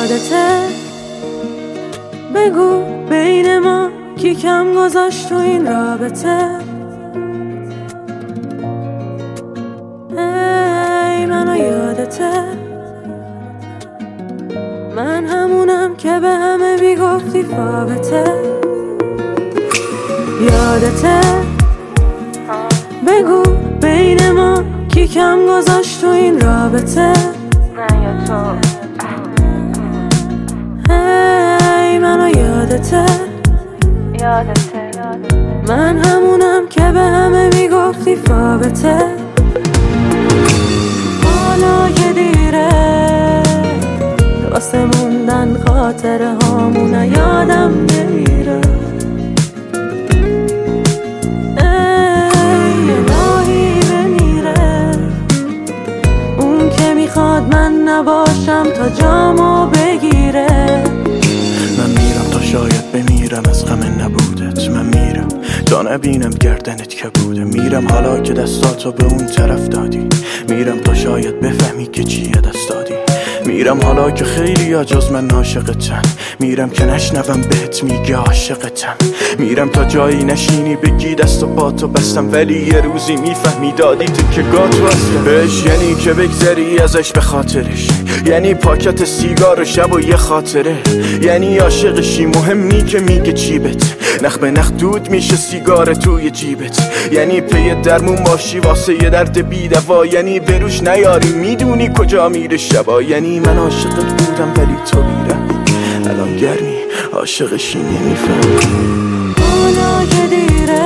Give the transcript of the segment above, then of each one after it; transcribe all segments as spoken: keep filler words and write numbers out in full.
یادته؟ بگو بین ما کی کم گذاشت تو این رابطه؟ ای منو یادته؟ من همونم که به همه میگفتی فابته. یادته؟ بگو بین ما کی کم گذاشت تو این رابطه؟ من یا تو. ای منو یادته؟ یادته من همونم که به همه میگفتی فابته. حالا که دیره واسه موندن خاطره هامون یادم نمیره. ای الهی بمیره اون که میخواد من نباشم تا جامو بگیره. من میرم تا شاید بمیرم از غم نبودت. من میرم تا نبینم گردنت که بوده. میرم حالا که دستاتو به اون طرف دادی. میرم تا شاید بفهمی که چیه دست دادی. میرم حالا که خیلی ها جز من عاشقتن. میرم که نشنوم بهت میگه عاشقتم. میرم تا جایی نشینی بگی دست و پاتو بستم ولی یه روزی میفهمی دادی تو که گاتو هستم بهش. یعنی که بگذری ازش به خاطرش، یعنی پاکت سیگار و شب و یه خاطره، یعنی عاشقشی مهم نی که میگه چیبت نخ به نخ دود میشه سیگار توی جیبت، یعنی پی درمون باشی واسه یه درد بی دوا، یعنی بروش نیاری میدونی کجا میره شبا. یعنی من عاشقت بودم ولی تو میرم الان گرمی عاشقشی نمیفهمی. حالا که دیره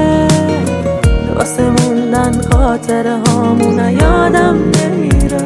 واسه موندن خاطره هامون یادم نمیره.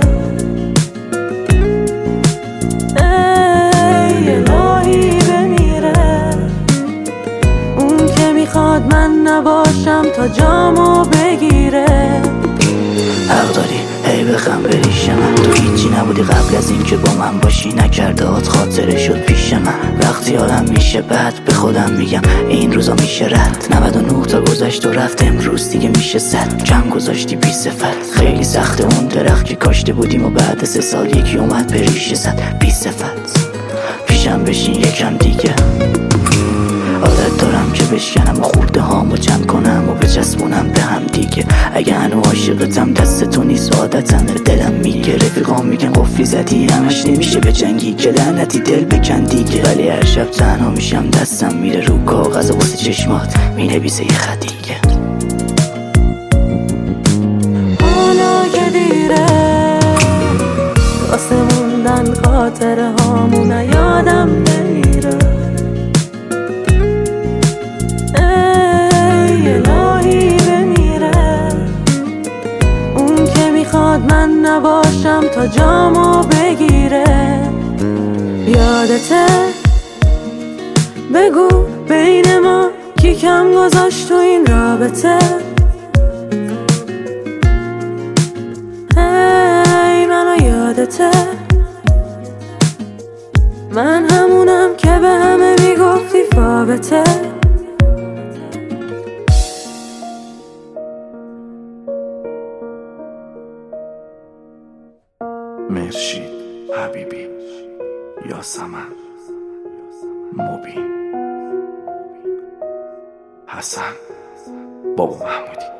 ای الهی بمیره اون که میخواد من نباشم تا جامو بگیره. حق داری هی بخم بریش من، تو هیچی نبودی قبل از این که با من باشی، نکرده هات خاطره شد پیش من. وقتی آدم میشه بعد به خودم میگم این روزا میشه رد. نود و نه تا گذشت و رفت امروز دیگه میشه صد. کم گذاشتی بی صفت خیلی سخته اون درخت که کاشته بودیم و بعد سه سال یکی اومد به ریشه زد بی صفت. پیشم بشین یکم دیگه، عادت دارم که بشکنم و خورده هامو جمع کنم و بچسبونم به هم دیگه. اگه هنو عاشقتم دست تو نیست عادتم دلم میگه. رفیقام میگن قفلی زدی همش نمیشه به جنگی که لعنتی دل بکن دیگه. ولی هر شب تنها میشم دستم میره رو کاغذ و واسه چشمات مینویسه یه خط دیگه. حالا که دیره واسه موندن خاطره هامون یادم نمیره. ای الهی بمیره اون که میخواد من نباشم تا جامو بگیره. یادته؟ بگو بین ما کی کم گذاشت تو این رابطه؟ ای منو یادته؟ من همونم که به همه میگفتی فابته. مرشید حبیبی، یاسمن، مبین، حسن، بابا محمودی.